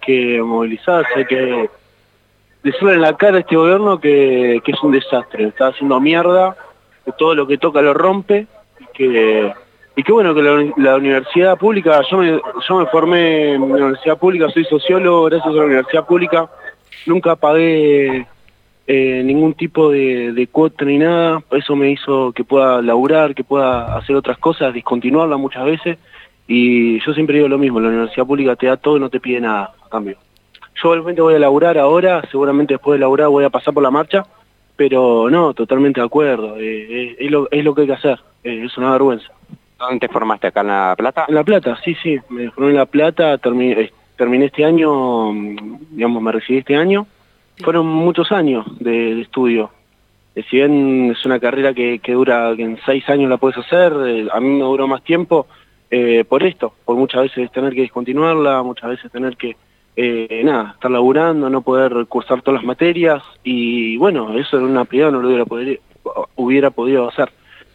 que movilizarse, hay que decirle en la cara a este gobierno que es un desastre, está haciendo mierda, que todo lo que toca lo rompe, y que bueno, que la universidad pública, yo me formé en la universidad pública, soy sociólogo gracias a la universidad pública, nunca pagué ningún tipo de cuota ni nada, eso me hizo que pueda laburar, que pueda hacer otras cosas, discontinuarla muchas veces, y yo siempre digo lo mismo, la universidad pública te da todo y no te pide nada a cambio. Yo obviamente voy a laburar ahora, seguramente después de laburar voy a pasar por la marcha, pero no, totalmente de acuerdo, es lo que hay que hacer, es una vergüenza. ¿Dónde te formaste? ¿Acá en La Plata? En La Plata, sí, me formé en La Plata, terminé este año, digamos, me recibí este año. Fueron muchos años de estudio. Si bien es una carrera que dura, que en 6 años la puedes hacer, a mí me duró más tiempo por esto, por muchas veces tener que discontinuarla, muchas veces tener que, estar laburando, no poder cursar todas las materias, y bueno, eso en una privada no lo hubiera podido hacer.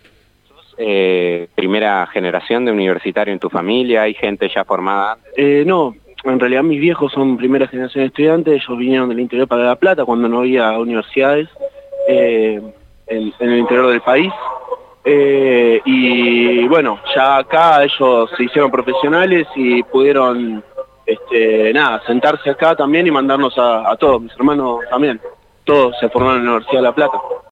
¿Primera generación de universitario en tu familia? ¿Hay gente ya formada? No, en realidad mis viejos son primera generación de estudiantes, ellos vinieron del interior para La Plata cuando no había universidades en el interior del país. Y bueno, ya acá ellos se hicieron profesionales y pudieron sentarse acá también y mandarnos a todos, mis hermanos también. Todos se formaron en la Universidad de La Plata.